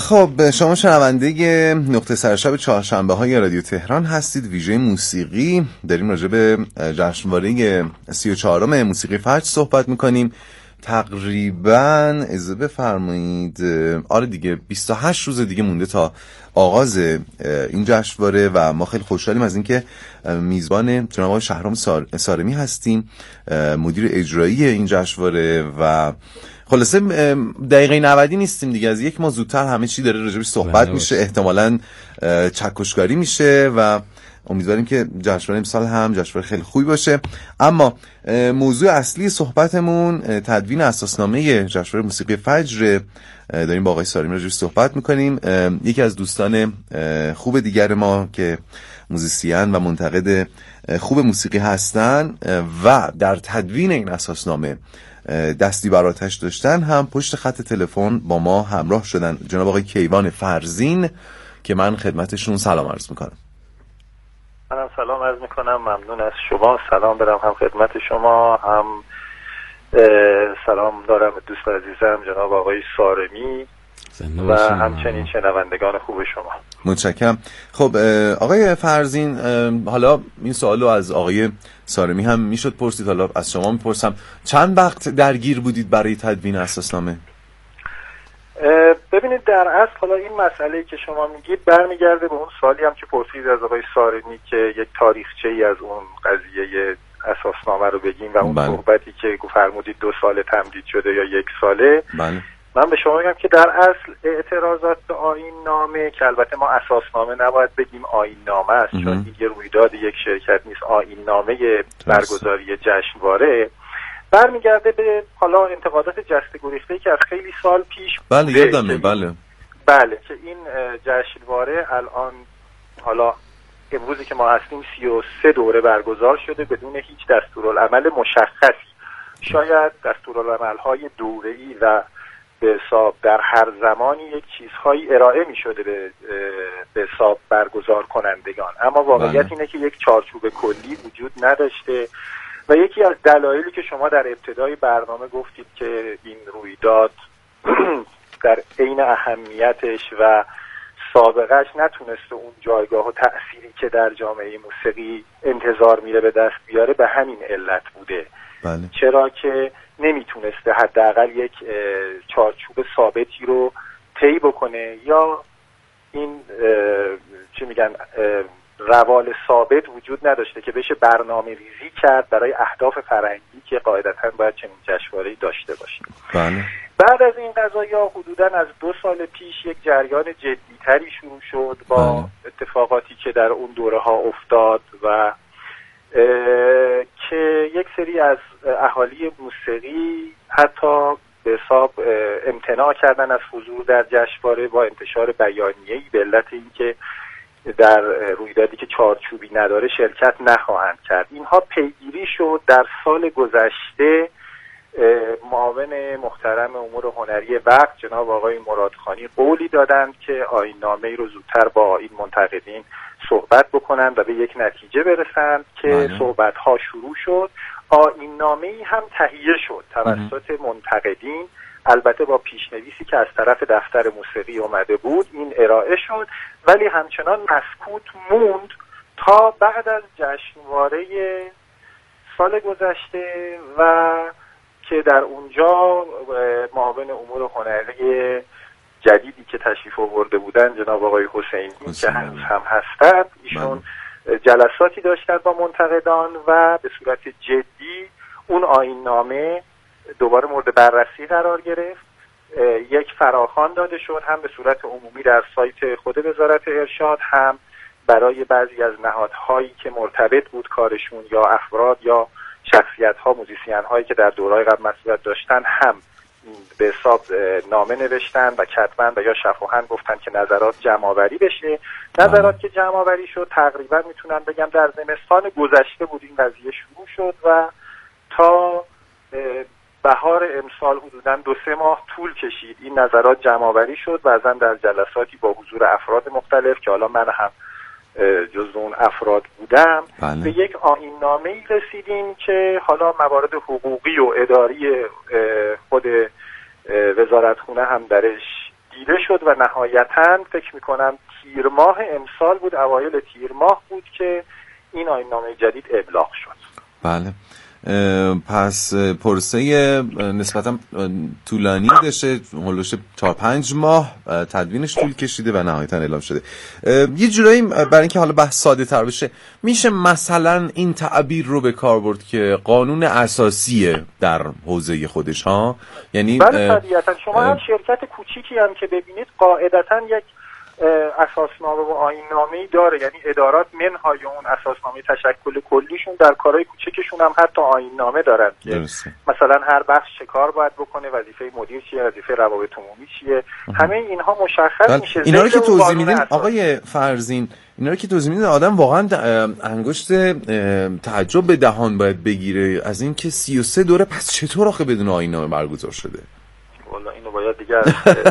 خب شما شنونده نقطه سرشب چهارشنبه های رادیو تهران هستید. ویژه موسیقی داریم راجع به جشنواره 34م موسیقی فجر صحبت میکنیم. تقریبا اجازه بفرمایید آره دیگه 28 روز دیگه مونده تا آغاز این جشنواره و ما خیلی خوشحالیم از اینکه میزبان جناب آقای شهرام سارمی هستیم، مدیر اجرایی این جشنواره. و خلاصه دقیقه 90 نیستیم دیگه، از یک ماه زودتر همه چی داره راجبش صحبت میشه، احتمالاً چکشکاری میشه و امیدواریم که جشنواره امسال هم جشنواره خیلی خوبی باشه. اما موضوع اصلی صحبتمون تدوین اساسنامه جشنواره موسیقی فجر. داریم با آقای سارمی راجبش صحبت میکنیم. یکی از دوستان خوب دیگر ما که موزیسین و منتقد خوب موسیقی هستن و در تدوین این اساسنامه دستی بر آتش داشتن هم پشت خط تلفن با ما همراه شدن، جناب آقای کیوان فرزین، که من خدمتشون سلام عرض میکنم. منم سلام عرض میکنم، ممنون از شما. سلام برم هم خدمت شما، هم سلام دارم دوست عزیزم جناب آقای سارمی و همچنین شنوندگان خوب شما. متشکرم. خب آقای فرزین، حالا این سوالو از آقای سارمی هم میشد پرسید، حالا از شما میپرسم، چند وقت درگیر بودید برای تدوین اساسنامه؟ ببینید در اصل حالا این مسئله که شما میگید برمیگرده به اون سوالی هم که پرسید از آقای سارمی که یک تاریخچه‌ای از اون قضیه اساسنامه رو بگیم و اون صحبتی که فرمودید 2 سال تمدید شده یا 1 ساله. بله. من به شما میگم که در اصل اعتراضات به آیین نامه، که البته ما اساسنامه نباید بگیم آیین نامه است، چون این یه رویداد یک شرکت نیست، آیین نامه برگزاری جشنواره، برمیگرده به حالا انتقادات جسته گریخته‌ای که از خیلی سال پیش بله یادمه بله که این جشنواره الان حالا امروزی که ما هستیم 33 دوره برگزار شده بدون هیچ دستورالعمل مشخصی. شاید دستورالعمل‌های دوره‌ای و به حساب در هر زمانی یک چیزهایی ارائه می شده به حساب برگزار کنندگان، اما واقعیت اینه که یک چارچوب کلی وجود نداشته و یکی از دلایلی که شما در ابتدای برنامه گفتید که این رویداد در عین اهمیتش و سابقهش نتونسته اون جایگاه و تأثیری که در جامعه موسیقی انتظار میره به دست بیاره، به همین علت بوده. بله. چرا که نمیتونسته حداقل یک چارچوب ثابتی رو طی بکنه یا این چی میگن روال ثابت وجود نداشته که بشه برنامه ریزی کرد برای اهداف فرهنگی که قاعدتاً باید چنین جشنواره‌ای داشته باشه. بله. بعد از این قضایا حدوداً از 2 سال پیش یک جریان جدی‌تری شروع شد با اتفاقاتی که در اون دوره ها افتاد و که یک سری از اهالی موسیقی حتی به حساب امتناع کردن از حضور در جشنواره با انتشار بیانیه‌ای به علت اینکه در رویدادی که چارچوبی نداره شرکت نخواهند کرد. اینها پیگیری شد. در سال گذشته معاون محترم امور هنری وقت جناب آقای مرادخانی قولی دادند که آیین‌نامه‌ای رو زودتر با این منتقدین صحبت بکنند و به یک نتیجه برسند که صحبت‌ها شروع شد. آیین‌نامه‌ای هم تهیه شد توسط منتقدین، البته با پیشنویسی که از طرف دفتر موسیقی اومده بود. این ارائه شد ولی همچنان مسکوت موند تا بعد از جشنواره سال گذشته و که در اونجا معاون امور هنری جدیدی که تشریف آورده بودن جناب آقای حسینی که هنوز هم هستند، ایشون جلساتی داشتن با منتقدان و به صورت جدی اون آیین‌نامه دوباره مورد بررسی قرار گرفت. یک فراخوان داده شد هم به صورت عمومی در سایت خود وزارت ارشاد، هم برای بعضی از نهادهایی که مرتبط بود کارشون یا افراد یا شخصیت‌ها، موزیسین‌هایی که در دوره‌های قبل مسئولیت داشتن، هم به حساب نامه نوشتن و کتبن و یا شفاهن گفتن که نظرات جمع‌آوری بشه. نظرات که جمع‌آوری شد تقریبا میتونم بگم در زمستان گذشته بود این قضیه شروع شد و تا بهار امسال حدوداً 2-3 ماه طول کشید. این نظرات جمع‌آوری شد، بعضا در جلساتی با حضور افراد مختلف که حالا من هم جزو اون افراد بودم به یک آیین‌نامه‌ای رسیدیم که حالا موارد حقوقی و اداری خود وزارتخونه هم درش دیده شد و نهایتاً فکر میکنم تیر ماه امسال بود، اوایل تیر ماه بود که این آیین‌نامه جدید ابلاغ شد. بله. پس پروسه نسبتا طولانی داشته، هلوش 4-5 ماه تدوینش طول کشیده و نهایتا اعلام شده. یه جورایی برای اینکه حالا بحث ساده تر بشه، میشه مثلا این تعبیر رو به کار برد که قانون اساسیه در حوزه خودش ها؟ یعنی بله طبیعتا شما هم شرکت کوچیکی هم که ببینید قاعدتا یک اساسنامه و آیین‌نامه‌ای داره، یعنی ادارات منهای اون اساسنامه تشکل کلیشون در کارهای کوچکشون هم حتی آیین‌نامه دارن که درسته. مثلا هر بخش چه کار باید بکنه، وظیفه مدیر چیه، وظیفه روابط عمومی چیه، همه اینها مشخص میشه. اینا رو که توضیح میدین آقای فرزین، اینا رو که توضیح میدین آدم واقعا انگشت تعجب به دهان باید بگیره از این که 33 دوره پس چطور آخه بدون آیین‌نامه برگزار شده؟ والا اینو باید دیگه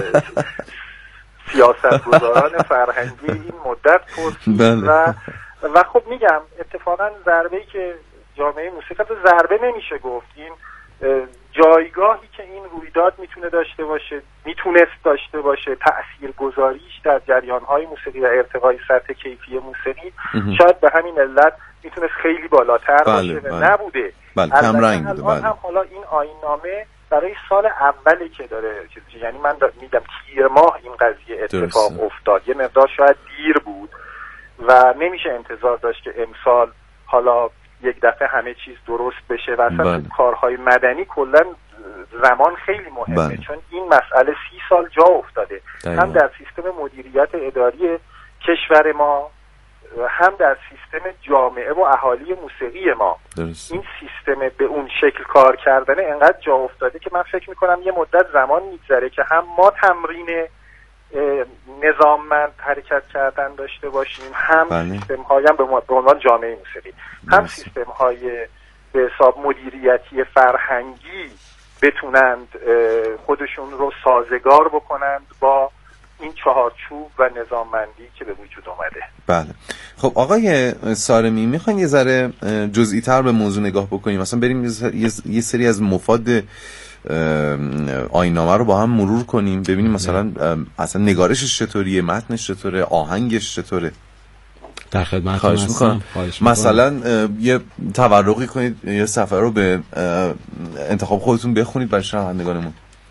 سیاستگزاران فرهنگی این مدت پرسید. و خب میگم اتفاقا ضربه‌ای که جامعه موسیقی ضربه نمیشه گفت، این جایگاهی که این رویداد میتونه داشته باشه، میتونست داشته باشه، تاثیرگذاریش در جریان‌های موسیقی و ارتقای سطح کیفی موسیقی شاید به همین علت میتونست خیلی بالاتر باشه و نبوده. کم رنگ بوده. الان هم حالا این آیین‌نامه برای سال اولی که داره یعنی من میگم تیر ماه این قضیه اتفاق افتاد، یه مقدار شاید دیر بود و نمیشه انتظار داشت که امسال حالا یک دفعه همه چیز درست بشه و اصلا کارهای مدنی کلا زمان خیلی مهمه. چون این مسئله 30 سال جا افتاده هم در سیستم مدیریت اداری کشور ما، هم در سیستم جامعه و اهالی موسیقی ما. این سیستم به اون شکل کار کردن انقدر جا افتاده که من فکر میکنم یه مدت زمان میگذره که هم ما تمرین نظاممند حرکت کردن داشته باشیم، هم سیستم هایی هم به عنوان جامعه موسیقی، هم سیستم های به حساب مدیریتی فرهنگی بتونند خودشون رو سازگار بکنند با این چهارچوب و نظاممندی که به وجود اومده. بله. خب آقای سارمی، میخواین یه ذره جزئی تر به موضوع نگاه بکنیم، مثلا بریم یه سری از مفاد آیین‌نامه رو با هم مرور کنیم، ببینیم مثلا اصلا نگارشش چطوریه، متنش چطوره، آهنگش چطوره. در خدمتتون خواهش میکنم. مثلا یه تورقی کنید، یه صفحه رو به انتخاب خودتون بخونید برای شنوندگانمون.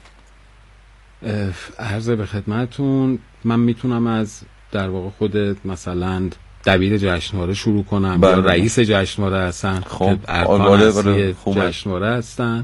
عرض به خدمتتون، من میتونم از در واقع خود مثلا دبیر جشنواره شروع کنم یا رئیس جشنواره هستن، خب ارکان اصلی جشنواره هستن.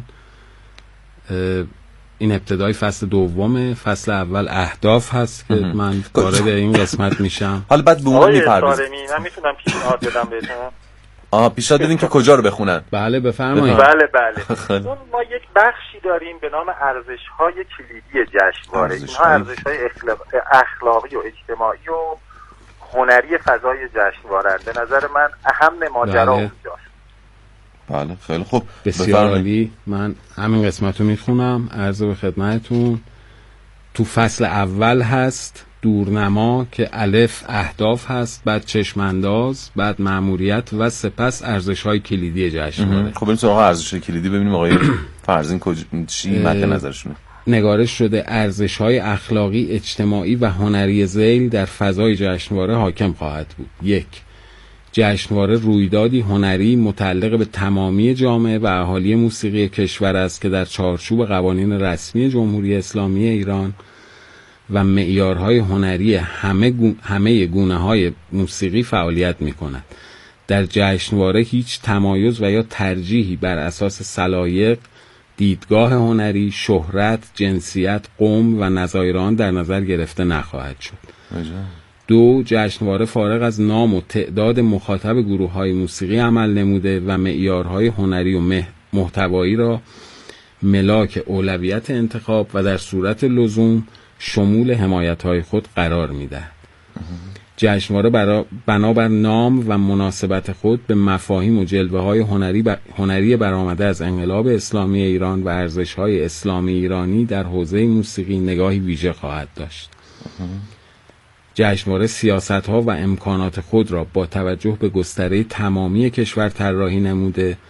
این ابتدای فصل دومه. فصل اول اهداف هست که من وارد این قسمت میشم. حالا بعد به اون میپردازیم. من میتونم پیشنهاد بدم بهتون؟ پیشنهاد بدین که کجا رو بخونن؟ بله بفرمایید. بله ما یک بخشی داریم به نام ارزش‌های کلیدی جشنواره. اینها ارزش‌های اخلاقی و اجتماعی و هنری فضای جشنواره. به نظر من اهم ماجرا اونجاست. بله خیلی خوب، بسیار عالی. من همین قسمت رو میخونم. عرض به خدمتتون، تو فصل اول هست دورنما که الف اهداف هست، بعد چشمانداز، بعد مأموریت و سپس ارزش‌های کلیدی جشنواره. خب بریم سراغ ارزش‌های کلیدی ببینیم آقای فرزین چی مد نظرشونه. نگارش شده ارزش‌های اخلاقی، اجتماعی و هنری ذیل در فضای جشنواره حاکم خواهد بود. 1. جشنواره رویدادی هنری متعلق به تمامی جامعه و اهالی موسیقی کشور است که در چارچوب قوانین رسمی جمهوری اسلامی ایران و معیارهای هنری همه گونه‌های موسیقی فعالیت می‌کند. در جشنواره هیچ تمایز و یا ترجیحی بر اساس سلایق، دیدگاه هنری، شهرت، جنسیت، قوم و نظایر آن در نظر گرفته نخواهد شد. 2. جشنواره فارغ از نام و تعداد مخاطب گروه‌های موسیقی عمل نموده و معیارهای هنری و محتوایی را ملاک اولویت انتخاب و در صورت لزوم شمول حمایت‌های خود قرار می‌دهد. جشنواره بنابر نام و مناسبت خود به مفاهیم و جلوه‌های هنری برآمده از انقلاب اسلامی ایران و ارزش‌های اسلامی ایرانی در حوزه موسیقی نگاهی ویژه خواهد داشت. جشنواره سیاست‌ها و امکانات خود را با توجه به گستره تمامی کشور طراحی نموده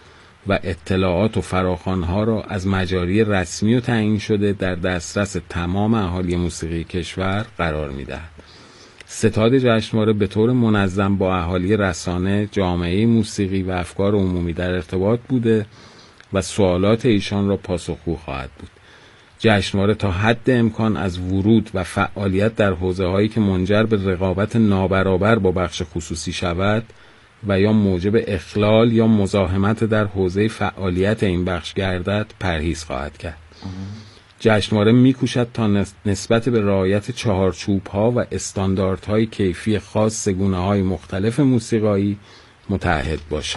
و اطلاعات و فراخوان‌ها را از مجاری رسمی و تعیین شده در دسترس تمام اهالی موسیقی کشور قرار می‌دهد. ستاد جشنواره به طور منظم با اهالی رسانه، جامعه موسیقی و افکار عمومی در ارتباط بوده و سوالات ایشان را پاسخگو خواهد بود. جشنواره تا حد امکان از ورود و فعالیت در حوزه‌هایی که منجر به رقابت نابرابر با بخش خصوصی شود و یا موجب اخلال یا مزاحمت در حوزه فعالیت این بخش گردد پرهیز خواهد کرد. جشنواره می‌کوشد تا نسبت به رعایت چهارچوب‌ها و استانداردهای کیفی خاص گونه‌های مختلف موسیقایی متعهد باشد.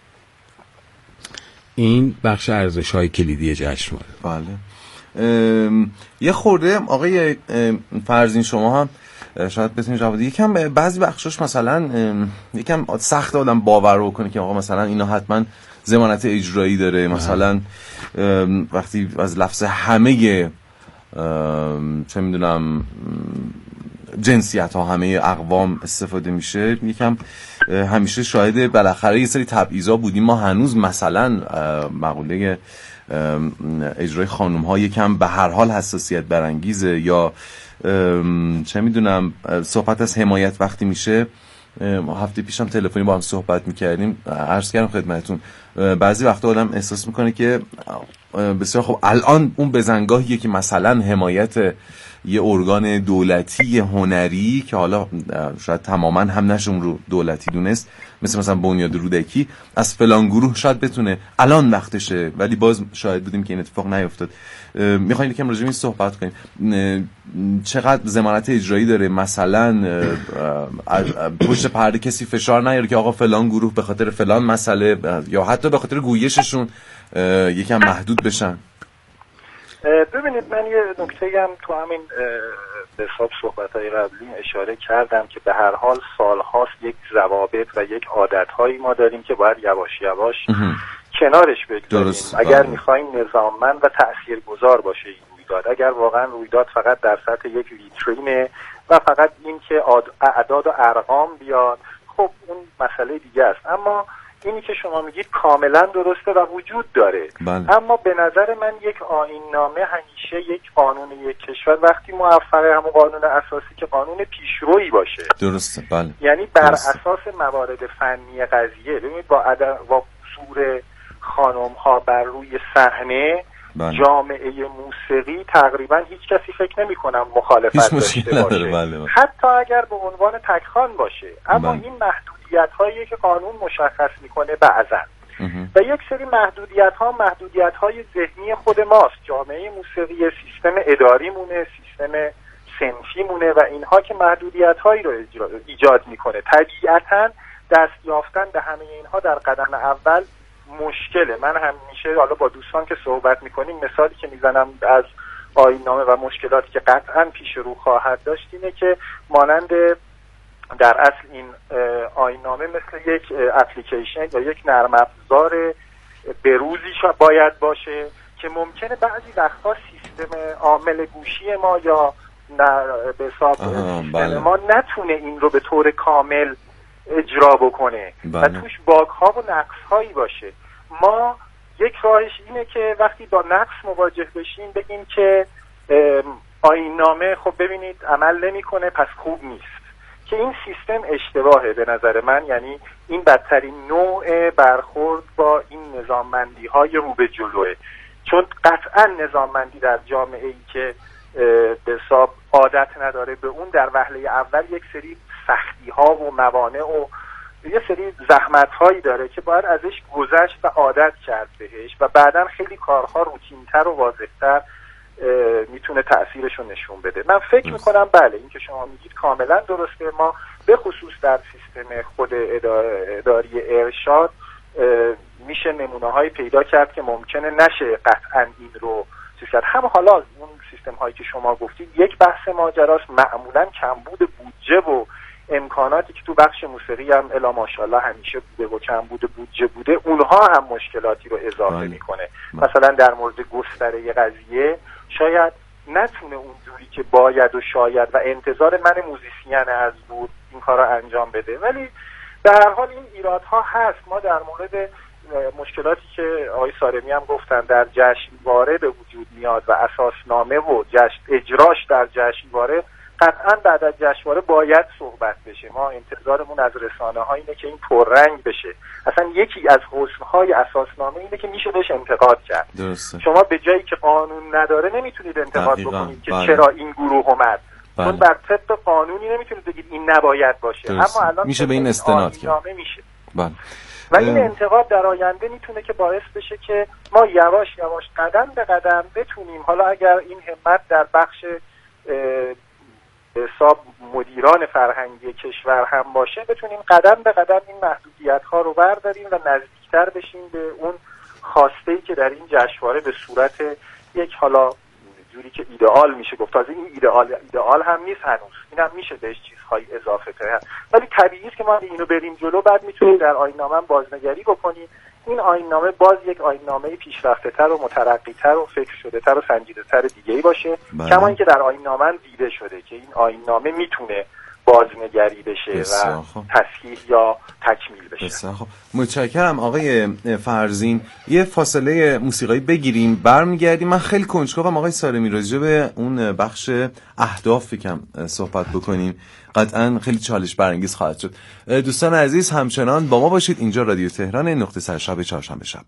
این بخش ارزش‌های کلیدی جشنواره. بله. یه خورده آقای فرزین شما هم شاید بتونید جواب بدید. یکم بعضی بخشش مثلا یکم سخت آدم باور کنه که آقا مثلا اینا حتما ضمانت اجرایی داره. مثلا وقتی از لفظ همه چه میدونم جنسیت ها، همه اقوام استفاده میشه، یکم همیشه شاهد بالاخره یه سری تبعیضا بودیم. ما هنوز مثلا مقوله اجرای خانم ها یکم به هر حال حساسیت برانگیزه، یا چه میدونم صحبت از حمایت وقتی میشه. هفته پیشم تلفنی با هم صحبت میکردیم، عرض کردم خدمتتون بعضی وقتا آدم احساس میکنه که بسیار خب الان اون بزنگاهیه که مثلا حمایت یه ارگان دولتی هنری که حالا شاید تماما هم نشه اون رو دولتی دونست، مثلا بنیاد رودکی، از فلان گروه شاید بتونه الان وقتشه، ولی باز شاید بودیم که این اتفاق نیفتاد. میخوایم یکم راجع به این صحبت کنیم. چقدر ضمانت اجرایی داره؟ مثلا پشت پرده کسی فشار نیاره که آقا فلان گروه به خاطر فلان مسئله یا حتی به خاطر گویششون یکم محدود بشن؟ ببینید، من یه نکته هم تو همین به حساب صحبت‌های قبلی اشاره کردم که به هر حال سال‌هاست یک ضوابط و یک عادت‌هایی ما داریم که باید یواش یواش کنارش بگذاریم اگر می‌خوایم نظاممند و تأثیرگذار باشه این رویداد. اگر واقعا رویداد فقط در سطح یک ویترینه و فقط این که اعداد و ارقام بیاد، خب اون مسئله دیگه است. اما اینی که شما میگید کاملا درسته و وجود داره. بله. اما به نظر من یک آیین‌نامه همیشه یک قانون یک کشور وقتی موفقه، همون قانون اساسی که قانون پیشرویی باشه. درسته. بله. یعنی بر اساس موارد فنی قضیه. ببینید با حضور خانم ها بر روی صحنه، بله. جامعه موسیقی تقریبا هیچ کسی فکر نمی کنم مخالفت داشته باشه. بله. حتی اگر به عنوان تکخوان باشه. اما بله. این محدودیت هایی که قانون مشخص میکنه بعضا و یک سری محدودیت های ذهنی خود ماست. جامعه موسیقی سیستم اداری مونه، سیستم صنفی مونه و اینها که محدودیت هایی رو ایجاد میکنه. طبیعتا دست یافتن به همه اینها در قدم اول مشکله. من همیشه حالا با دوستان که صحبت میکنیم مثالی که میزنم از آیین‌نامه و مشکلاتی که قطعا پیش رو خواهد داشت اینه که مانند در اصل این آیین‌نامه مثل یک اپلیکیشن یا یک نرم افزار بروزی باید باشه که ممکنه بعضی وقتا سیستم عامل گوشی ما یا به حساب سیستم ما نتونه این رو به طور کامل اجرا بکنه و توش باگ ها و نقص هایی باشه. ما یک راهش اینه که وقتی با نقص مواجه بشیم بگیم که آیین‌نامه خب ببینید عمل نمیکنه پس خوب نیست، که این سیستم اشتباهه به نظر من. یعنی این بدترین نوع برخورد با این نظاممندی های رو به جلوه، چون قطعا نظاممندی در جامعه ای که به حساب عادت نداره به اون در وهله اول یک سری سختی ها و موانع و یه سری زحمت هایی داره که باید ازش گذشت و عادت کرد بهش و بعداً خیلی کارها روتین‌تر و واضح‌تر میتونه تأثیرش رو نشون بده. من فکر میکنم بله این که شما میگید کاملا درسته. ما به خصوص در سیستم خود اداری ارشاد میشه نمونه هایی پیدا کرد که ممکنه نشه قطعا این رو چیز کرد. هم حالا اون سیستم هایی که شما گفتید یک بحث ماجراست، معمولا کمبود بودجه و امکاناتی که تو بخش موسیقی هم الا ماشاءالله همیشه بوده و کمبود بودجه بوده، اونها هم مشکلاتی رو اضافه میکنه. مثلا در مورد گستره قضیه شاید نتونه اونجوری که باید و شاید و انتظار من موزیسین از بود این کار رو انجام بده، ولی در هر حال این ایرادها هست. ما در مورد مشکلاتی که آقای سارمی هم گفتن در جشنواره به وجود میاد و اساسنامه و اجراش در جشنواره، قطعا بعد از جشنواره باید صحبت بشه. ما انتظارمون از رسانه‌ها اینه که این پررنگ بشه. اصلا یکی از حسن‌های اساسنامه اینه که میشه بهش انتقاد کرد. درسته. شما به جایی که قانون نداره نمیتونید انتقاد بکنید که چرا این گروه اومد. چون بر طبق قانونی نمیتونید بگید این نباید باشه. درسته. اما الان میشه به این استناد کرد. میشه. بله. و این انتقاد در آینده میتونه که باعث بشه که ما یواش یواش قدم به قدم بتونیم، حالا اگر این همت در بخش حساب مدیران فرهنگی کشور هم باشه، بتونیم قدم به قدم این محدودیت ها رو برداریم و نزدیکتر بشیم به اون خواسته ای که در این جشنواره به صورت یک، حالا جوری که ایدئال میشه گفت، تازه این ایدئال هم نیست هنوز، این هم میشه بهش چیزهای اضافه کرد، ولی طبیعیه که ما اینو بریم جلو، بعد میتونیم در آیین‌نامه بازنگری بکنیم. این آیین‌نامه باز یک آیین‌نامه پیشرفته‌تر و مترقی‌تر و فکر شده‌تر و سنجیده‌تر دیگه‌ای باشه، کما اینکه در آیین‌نامه دیده شده که این آیین‌نامه میتونه بازنگری بشه و تصحیح یا تکمیل بشه. بسیار خب، متشکرم آقای فرزین. یه فاصله موسیقایی بگیریم، برمیگردیم. من خیلی کنجکاوم آقای سارمی راجع به اون بخش اهداف کم صحبت بکنیم، قطعا خیلی چالش برانگیز خواهد شد. دوستان عزیز همچنان با ما باشید، اینجا رادیو تهران، نقطه سرشب چهارشنبه شب.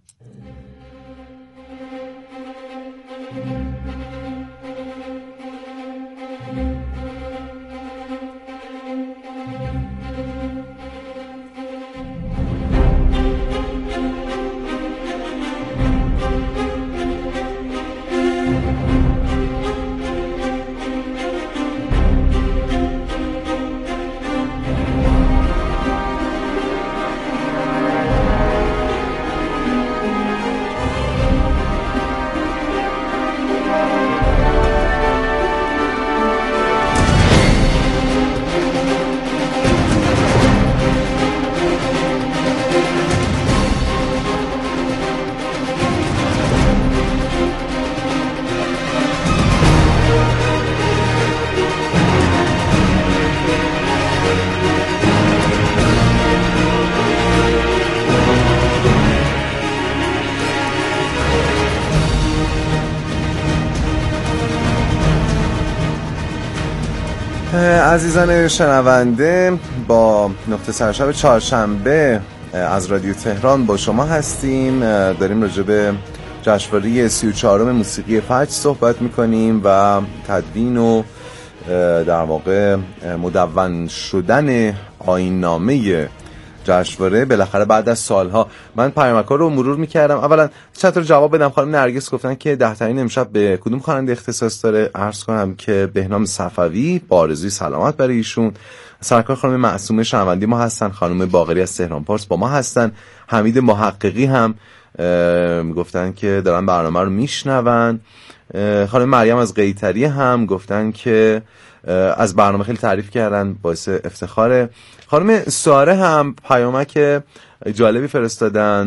عزیزان شنونده، با نقطه سرشب چهارشنبه از رادیو تهران با شما هستیم. داریم راجع به جشنواره 34م موسیقی فجر صحبت میکنیم و تدوین و در واقع مدون شدن آیین‌نامه جشنواره بالاخره بعد از سالها. من پیامک‌ها رو مرور میکردم. اولا چطور جواب بدم. خانم نرگس گفتن که 10 ترین امشب به کدوم خواننده اختصاص داره؟ عرض کنم که بهنام صفوی، بارزوی سلامت برای ایشون. سرکار خانم معصومه شنوندی ما هستن، خانم باقری از تهران پارس با ما هستن، حمید محققی هم گفتن که دارن برنامه رو میشنون، خانم مریم از قیطری هم گفتن که از برنامه خیلی تعریف کردن، باعث افتخاره. خانم ساره هم پیامک جالبی فرستادن،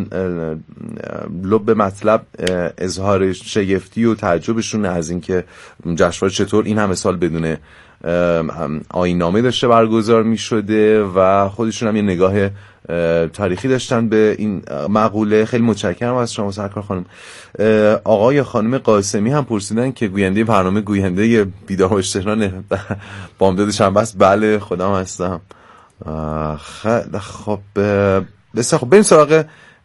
لب مطلب اظهار شگفتی و تعجبشون از اینکه جشنواره چطور این همه سال بدون آیین‌نامه داشته برگزار می شده و خودشون هم یه نگاه تاریخی داشتن به این مقوله. خیلی متشکرم از شما سرکار خانم. آقای خانم قاسمی هم پرسیدن که گوینده برنامه گوینده بیدار باش تهران بامداد شنبه است. بله خودم هستم. خب بسیار خب، بریم سراغ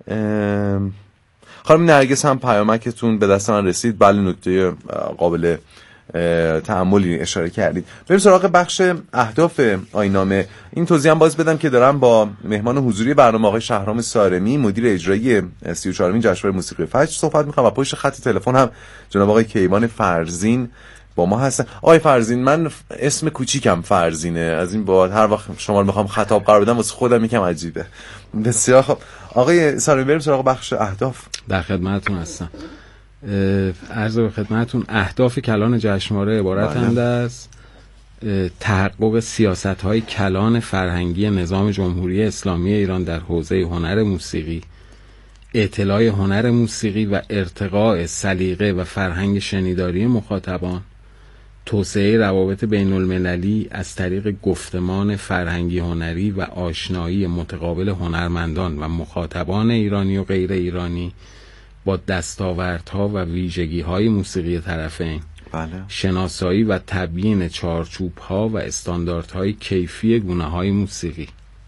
خانم نرگس. هم پیامکتون به دست من رسید. بله نکته قابل تأملی اشاره کردید. بریم سراغ بخش اهداف آیین‌نامه. این توضیح هم باز بدم که دارم با مهمان حضوری برنامه آقای شهرام سارمی، مدیر اجرایی 34مین جشنواره موسیقی فجر صحبت می‌کنم و پشت خط تلفن هم جناب آقای کیوان فرزین با ما هستن. آقای فرزین، من اسم کوچیکم فرزینه، از این بعد هر وقت شما رو میخوام خطاب قرار بدم واسه خودم یکم عجیبه. بسیار خب آقای سارمی، بریم سراغ بخش اهداف. در خدمتتون هستم. عرض به خدمتتون اهداف کلان جشنواره عبارتند از تحقق سیاست‌های کلان فرهنگی نظام جمهوری اسلامی ایران در حوزه هنر موسیقی، اطلاع هنر موسیقی و ارتقاء سلیقه و فرهنگ شنیداری مخاطبان، توسعه روابط بین المللی از طریق گفتمان فرهنگی هنری و آشنایی متقابل هنرمندان و مخاطبان ایرانی و غیر ایرانی با دستاوردها و ویژگی‌های موسیقی طرفین، بله. شناسایی و تبیین چارچوب‌ها و استانداردهای کیفی گونه‌های موسیقی.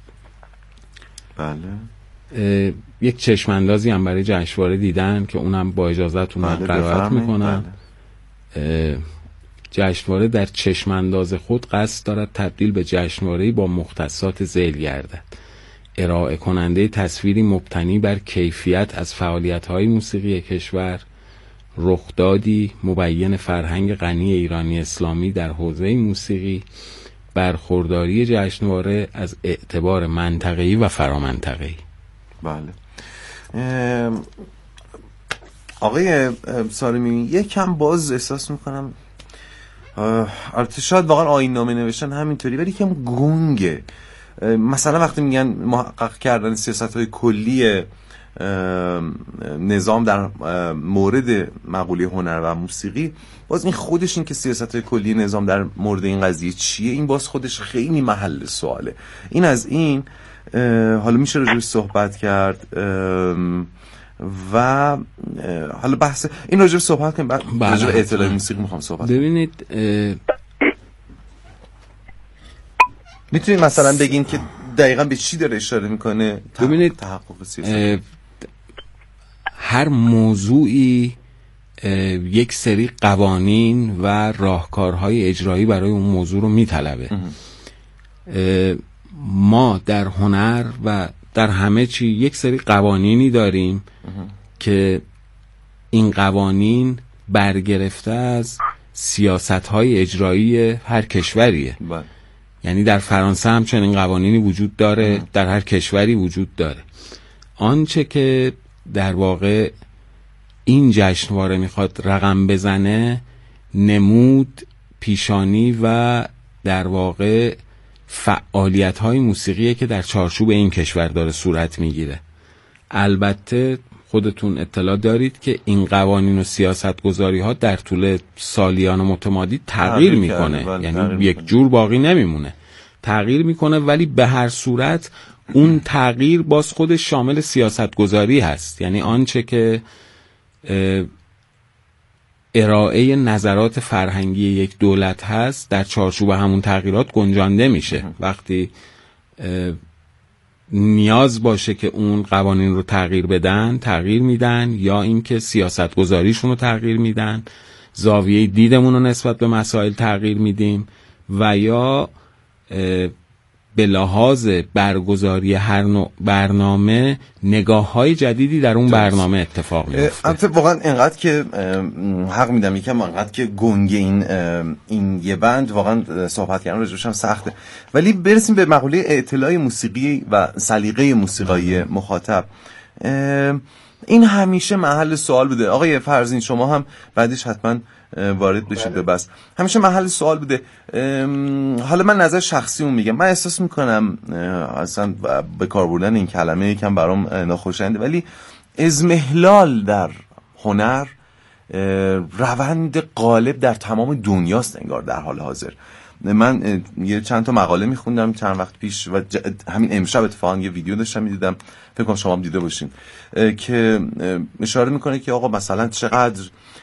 بله. یک چشماندازی هم برای جشنواره دیدن که اونم با اجازهتون بله قرائت میکنم. بله. جشنواره در چشمانداز خود قصد دارد تبدیل به جشنواره‌ای با مختصات ذیل گردد، ارائه کننده تصویری مبتنی بر کیفیت از فعالیت‌های موسیقی کشور، رخدادی مبین فرهنگ غنی ایرانی اسلامی در حوزه موسیقی، برخورداری جشنواره از اعتبار منطقه‌ای و فرامنطقه‌ای. بله. آقای سارمی، یکم باز احساس میکنم البته شاید واقعا آیین نامه نوشتن همینطوری ولی یکم گنگه. مثلا وقتی میگن محقق کردن سیاست‌های کلی نظام در مورد مقوله هنر و موسیقی، باز این خودش این که سیاست‌های کلی نظام در مورد این قضیه چیه، این باز خودش خیلی محل سواله. این از این حالا میشه راجعش صحبت کرد و حالا بحث این راجعش صحبت کنیم. بعد راجع به اطلاع موسیقی میخوام صحبت کنم. ببینید میتونید مثلا بگین که دقیقاً به چی داره اشاره میکنه؟ ببینید تحقق سیاست. هر موضوعی یک سری قوانین و راهکارهای اجرایی برای اون موضوع رو میطلبه. ما در هنر و در همه چی یک سری قوانینی داریم که این قوانین برگرفته از سیاست‌های اجرایی هر کشوریه. یعنی در فرانسه همچنین قوانینی وجود داره، در هر کشوری وجود داره. آنچه که در واقع این جشنواره میخواد رقم بزنه نمود، پیشانی و در واقع فعالیت‌های موسیقیه که در چارچوب این کشور داره صورت میگیره. البته خودتون اطلاع دارید که این قوانین و سیاست‌گذاری‌ها در طول سالیان متمادی تغییر میکنه، یعنی یک جور باقی نمیمونه، تغییر میکنه، ولی به هر صورت اون تغییر باز خودش شامل سیاست‌گذاری هست. یعنی آنچه که ارائه نظرات فرهنگی یک دولت هست در چارچوب همون تغییرات گنجانده میشه. وقتی نیاز باشه که اون قوانین رو تغییر بدن تغییر میدن، یا اینکه سیاست گذاریشون رو تغییر میدن، زاویه دیدمون رو نسبت به مسائل تغییر میدیم، و یا به لحاظ برگزاری هر نوع برنامه نگاه‌های جدیدی در اون برنامه اتفاق میفته. البته واقعا اینقدر که حق میدم، یکم اینقدر که گنگ این یه بند واقعا صحبت کردن راجعش هم سخته، ولی برسیم به مقوله اطلاع موسیقی و سلیقه موسیقایی مخاطب. این همیشه محل سوال بوده. آقای فرزین شما هم بعدش حتما وارد بشید به بس. همیشه محل سوال بوده. حالا من نظر شخصیمو میگم، من احساس میکنم اصلا به کار بردن این کلمه یکم برام ناخوشاینده، ولی اضمحلال در هنر روند غالب در تمام دنیاست انگار در حال حاضر. من یه چند تا مقاله میخوندم چند وقت پیش و همین امشب اتفاقا یه ویدیو داشتم میدیدم، فکر کنم شما هم دیده باشین، که اشاره میکنه که آقا مثلا چقدر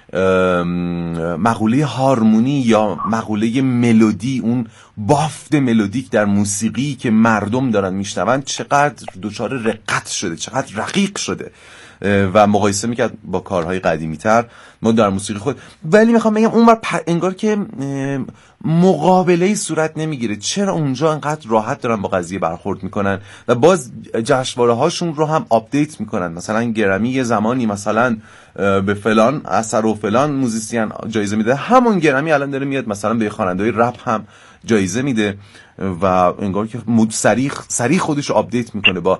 مقوله هارمونی یا مقوله ملودی، اون بافت ملودیک در موسیقی که مردم دارن میشنون چقدر دچار رقت شده، چقدر رقیق شده، و مقایسه میکرد با کارهای قدیمی تر ما در موسیقی خود. ولی میخوام بگم اونور انگار که مقابله‌ای صورت نمیگیره. چرا اونجا انقدر راحت دارن با قضیه برخورد میکنن و باز جشنواره هاشون رو هم آپدیت میکنن؟ مثلا گرمی یه زمانی مثلا به فلان اثر و فلان موزیسین جایزه میده، همون گرمی الان داره میاد مثلا به خواننده‌های رپ هم جایزه میده و انگار که سریع خودش آپدیت میکنه با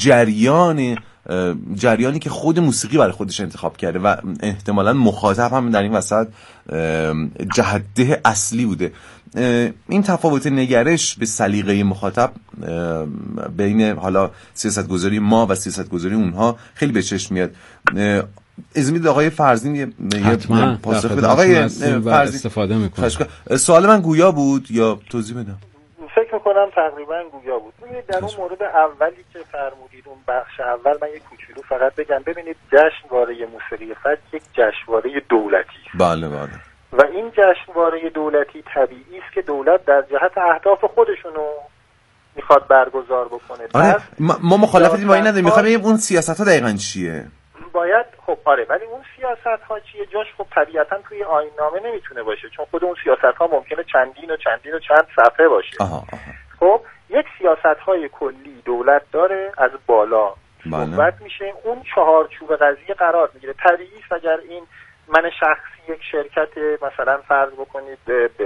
جریانی که خود موسیقی برای خودش انتخاب کرده و احتمالاً مخاطب هم در این وسط جهته اصلی بوده. این تفاوت نگرش به سلیقه مخاطب بین حالا سیاستگذاری ما و سیاستگذاری اونها خیلی به چشم میاد. از میدید آقای فرزین یه پاسخ بده. آقای فرزین استفاده میکنه. سوال من گویا بود یا توضیح بدم؟ فکر میکنم تقریبا گویا بود. ببینید در اون مورد اولی که فرمودید، اون بخش اول، من یک کوچولو فقط بگم. ببینید جشنواره موسیقی فجر یک جشنواره دولتی است. بله. و این جشنواره دولتی طبیعی است که دولت در جهت اهداف خودشونو میخواد برگزار بکنه. آره ما مخالفتی با این نداریم. میخوام ببینم اون سیاست‌ها دقیقاً چیه. باید خب آره، ولی اون سیاست‌ها چیه جاش خب طبیعتاً توی آیین‌نامه نمیتونه باشه، چون خود اون سیاست‌ها ممکنه چندین و چند صفحه باشه. خب یک سیاست‌های کلی دولت داره، از بالا صحبت میشه، اون چهارچوب قضیه قرار میگیره. طبیعی است اگر این من شخصی یک شرکت مثلا فرض بکنید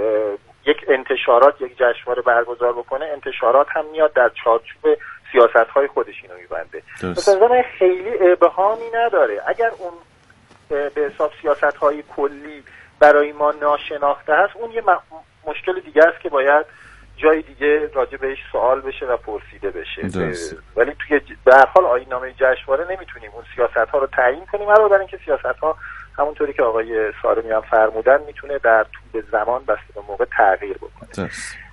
یک انتشارات یک جشنواره برگزار بکنه، انتشارات هم میاد در چارچوب سیاست‌های خودش اینو میبنده. مثلا خیلی ابهامی نداره. اگر اون به حساب سیاست‌های کلی برای ما ناشناخته هست، اون یه مشکل دیگه است که باید جای دیگه راجع بهش سوال بشه و پرسیده بشه. ولی توی به هر حال آیین‌نامه جشنواره نمیتونیم اون سیاست‌ها رو تعیین کنیم، علاوه بر اینکه سیاست‌ها همونطوری که آقای سارمی هم فرمودن میتونه در طول زمان بسته به موقع تغییر بکنه.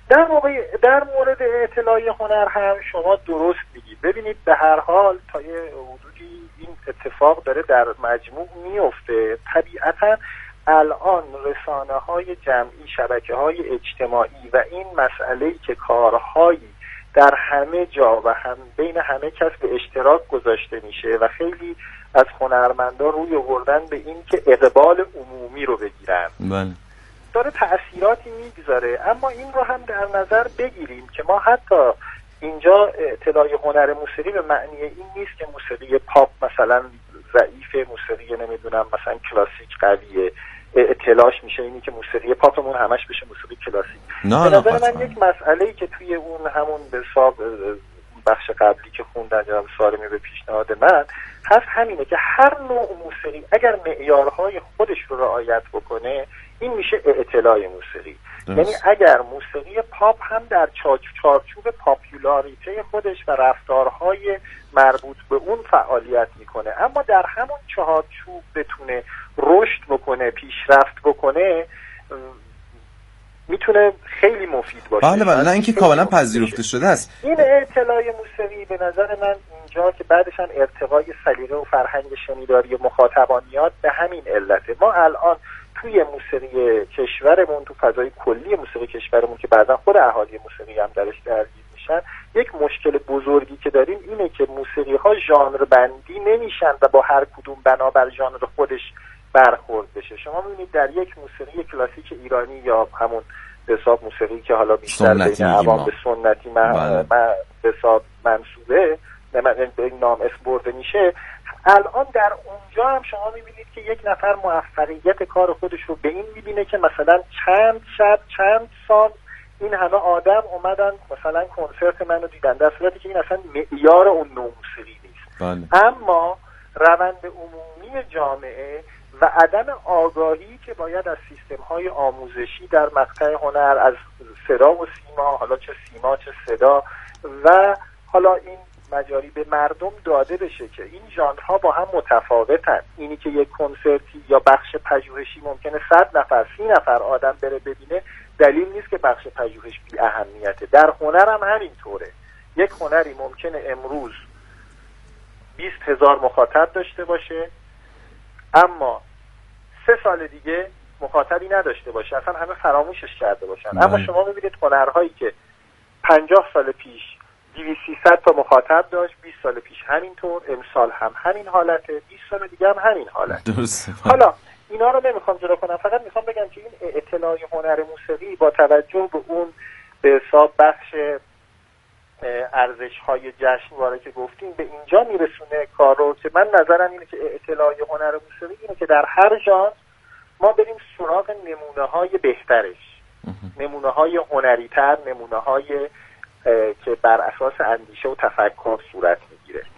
در مورد اطلاعی هنر هم شما درست میگید. ببینید به هر حال تا یه حدودی این اتفاق داره در مجموع میفته. طبیعتاً الان رسانه‌های جمعی، شبکه‌های اجتماعی و این مسئله‌ای که کارهایی در همه جا و هم بین همه کس به اشتراک گذاشته میشه و خیلی از هنرمندان روی آوردن به این که اقبال عمومی رو بگیرن، داره تأثیراتی میگذاره. اما این رو هم در نظر بگیریم که ما حتی اینجا اطلاع هنر موسیقی به معنی این نیست که موسیقی پاپ مثلا ضعیف، موسیقی نمیدونم مثلا کلاسیک قویه. اطلاعش میشه اینی که موسیقی پاپمون همش بشه موسیقی کلاسیک. به نظر من یک مسئله‌ای که توی اون همون به حساب بخش قبلی که خوندن جناب سارمی به پیشنهاد من هست همینه که هر نوع موسیقی اگر معیارهای خودش رو رعایت بکنه این میشه اطلاع موسیقی. یعنی اگر موسیقی پاپ هم در چارچوب پاپولاریته خودش و رفتارهای مربوط به اون فعالیت میکنه، اما در همون چارچوب بتونه رشد بکنه، پیشرفت بکنه، میتونه خیلی مفید باشه. بله نه اینکه کاملا پذیرفته شده است. این اطلاع موسیقی به نظر من اینجا که بعدش هم ارتقای سلیقه و فرهنگ شنیداری مخاطبانیات به همین علته. ما الان توی موسیقی کشورمون، تو فضای کلی موسیقی کشورمون که بعضا خود اهالی موسیقی هم درش درگیر میشن، یک مشکل بزرگی که داریم اینه که موسیقی ها ژانر بندی نمیشن و با هر کدوم بنابر ژانر خودش برخورد بشه. شما میبینید در یک موسیقی کلاسیک ایرانی یا همون به حساب موسیقی که حالا بیشتر بین عوام به سنتی به حساب منسوبه به این نام اسم برده میشه، الان در اونجا هم شما میبینید که یک نفر موفقیت کار خودش رو به این میبینه که مثلا چند شب چند سال این همه آدم اومدن مثلا کنسرت منو دیدن، در صورتی که این اصلا معیار اون نوع موسیقی نیست. اما روند عمومی جامعه و عدم آگاهی که باید از سیستم‌های آموزشی در مقطع هنر، از صدا و سیما، حالا چه سیما چه صدا و حالا این مجاری به مردم داده بشه که این ژانرها با هم متفاوتن. اینی که یک کنسرتی یا بخش پژوهشی ممکنه 100 نفر 30 نفر آدم بره ببینه، دلیل نیست که بخش پژوهش بی اهمیته. در هنر هم همینطوره. یک هنری ممکنه امروز 20,000 مخاطب داشته باشه اما 3 سال دیگه مخاطبی نداشته باشه، اصلا همه فراموشش کرده باشن. اما شما ببینید هنرهایی که 50 سال پیش 200-300 تا مخاطب داشت، 20 سال پیش همینطور، امسال هم همین حالته، 20 سال دیگه هم همین حالته. حالا اینا رو نمیخوام جلو کنم، فقط میخوام بگم که این اطلاع هنر موسیقی با توجه به اون به حساب بخش ارزش‌های جشنواره که گفتیم به اینجا میرسونه کار رو که من نظرم اینه که اطلاع هنر موسیقی اینه که در هر ژانر ما بریم سراغ نمونه‌های بهترش، نمونه‌های هنری‌تر، نمونه‌های که بر اساس اندیشه و تفکر صورت میگیره.